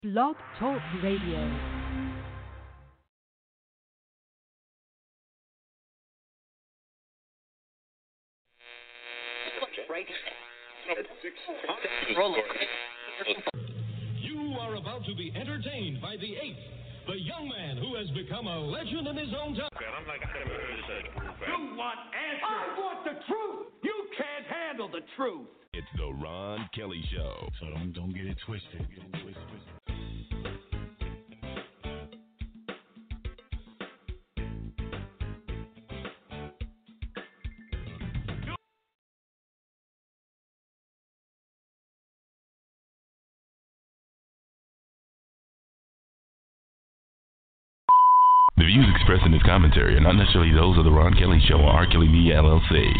Blog Talk Radio. You are about to be entertained by the eighth, the young man who has become a legend in his own town. You want answers? I want the truth. You can't handle the truth. It's the Ron Kelly Show. So don't get it twisted. The views expressed in this commentary are not necessarily those of the Ron Kelly Show or R. Kelly Media, LLC.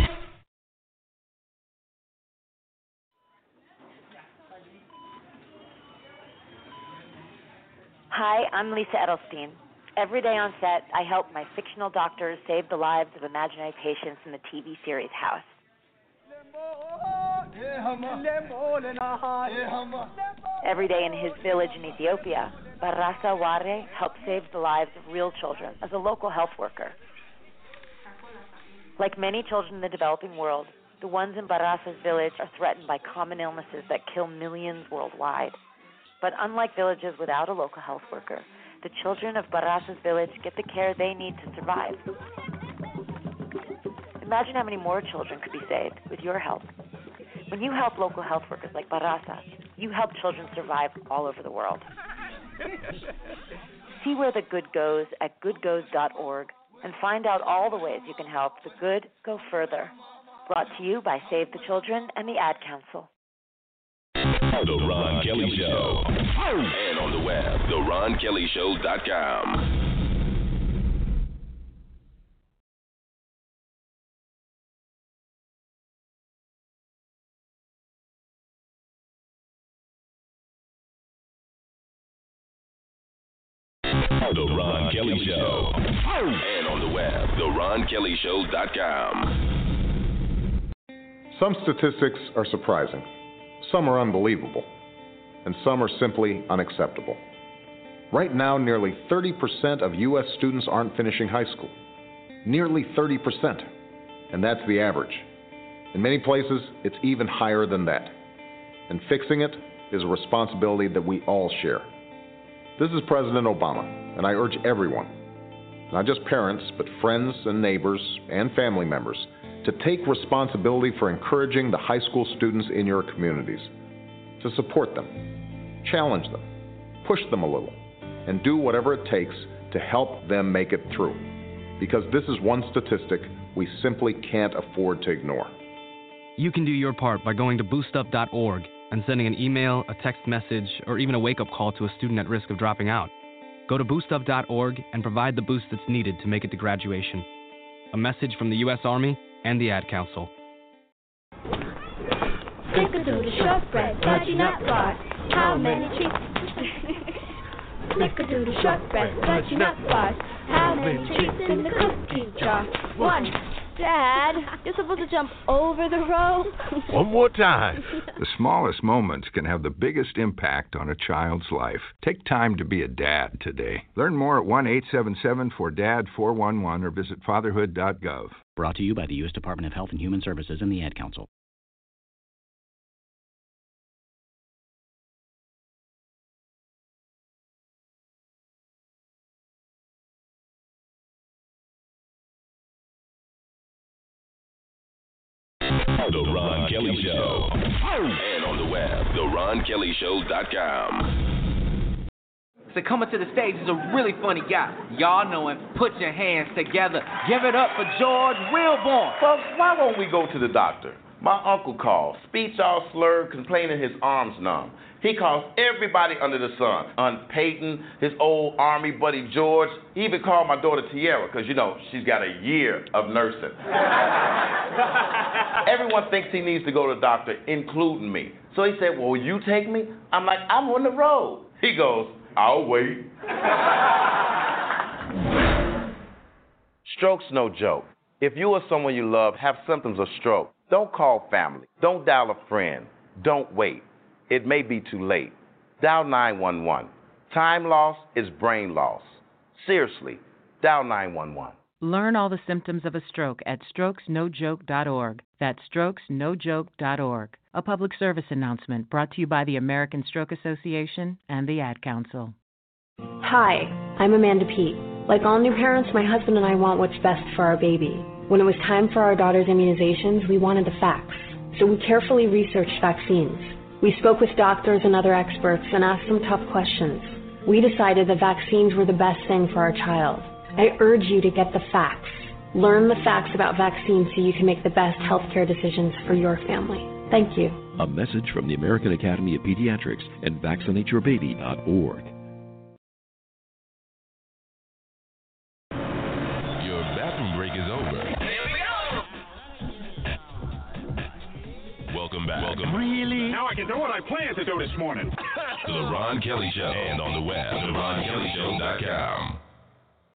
Hi, I'm Lisa Edelstein. Every day on set, I help my fictional doctors save the lives of imaginary patients in the TV series House. Every day in his village in Ethiopia, Barasa Ware helps save the lives of real children as a local health worker. Like many children in the developing world, the ones in Barasa's village are threatened by common illnesses that kill millions worldwide. But unlike villages without a local health worker, the children of Barasa's village get the care they need to survive. Imagine how many more children could be saved with your help. When you help local health workers like Barasa, you help children survive all over the world. See where the good goes at goodgoes.org and find out all the ways you can help the good go further. Brought to you by Save the Children and the Ad Council. The Ron Kelly Show. And on the web, theronkellyshow.com. The Ron Kelly Show. And on the web, theronkellyshow.com. Some statistics are surprising. Some are unbelievable. And some are simply unacceptable. Right now, nearly 30% of U.S. students aren't finishing high school. Nearly 30%. And that's the average. In many places, it's even higher than that. And fixing it is a responsibility that we all share. This is President Obama, and I urge everyone, not just parents, but friends and neighbors and family members, to take responsibility for encouraging the high school students in your communities, to support them, challenge them, push them a little, and do whatever it takes to help them make it through. Because this is one statistic we simply can't afford to ignore. You can do your part by going to boostup.org and sending an email, a text message, or even a wake-up call to a student at risk of dropping out. Go to boostup.org and provide the boost that's needed to make it to graduation. A message from the U.S. Army and the Ad Council. Snickerdoodle shortbread, fudgy nut bar. How many treats? Snickerdoodle shortbread, fudgy nut bars. How many treats in the cookie jar? One. Dad, you're supposed to jump over the rope. One more time. The smallest moments can have the biggest impact on a child's life. Take time to be a dad today. Learn more at 1-877-4DAD-411 or visit fatherhood.gov. Brought to you by the U.S. Department of Health and Human Services and the Ad Council. The Ron Kelly Show. And on the web, theronkellyshow.com. So coming to the stage is a really funny guy. Y'all know him. Put your hands together. Give it up for George Wilborn. Folks, why won't we go to the doctor? My uncle called, speech all slurred, complaining his arms numb. He calls everybody under the sun. Aunt Peyton, his old army buddy George. He even called my daughter Tiara, because, you know, she's got a year of nursing. Everyone thinks he needs to go to the doctor, including me. So he said, well, will you take me? I'm like, I'm on the road. He goes, I'll wait. Stroke's no joke. If you or someone you love have symptoms of stroke, don't call family. Don't dial a friend. Don't wait. It may be too late. Dial 911. Time loss is brain loss. Seriously, dial 911. Learn all the symptoms of a stroke at strokesnojoke.org. That's strokesnojoke.org. A public service announcement brought to you by the American Stroke Association and the Ad Council. Hi, I'm Amanda Pete. Like all new parents, my husband and I want what's best for our baby. When it was time for our daughter's immunizations, we wanted the facts. So we carefully researched vaccines. We spoke with doctors and other experts and asked some tough questions. We decided that vaccines were the best thing for our child. I urge you to get the facts. Learn the facts about vaccines so you can make the best healthcare decisions for your family. Thank you. A message from the American Academy of Pediatrics and vaccinateyourbaby.org. Your bathroom break is over. Welcome back. Really? Now I can do what I planned to do this morning. To the Ron Kelly Show and on the web, TheRonKellyShow.com.